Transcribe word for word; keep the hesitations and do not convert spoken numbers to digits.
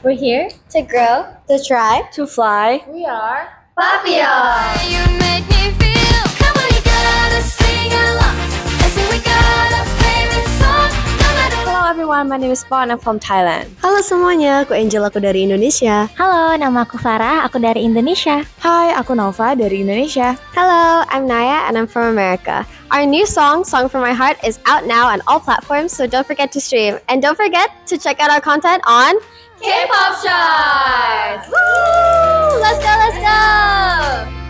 We're here to grow, to try, to fly. We are Papillon. You make me feel. Come on, you gotta sing along. Listen, we got a favorite song. No matter what. Hello everyone, my name is Pawn. I'm from Thailand. Halo semuanya, aku Angel, aku dari Indonesia. Halo, nama aku Farah, aku dari Indonesia. Hai, aku Nova dari Indonesia. Hello, I'm Naya and I'm from America. Our new song, Song from My Heart, is out now on all platforms, so don't forget to stream. And don't forget to check out our content on K-Pop Charts! Woo! Let's go, let's go!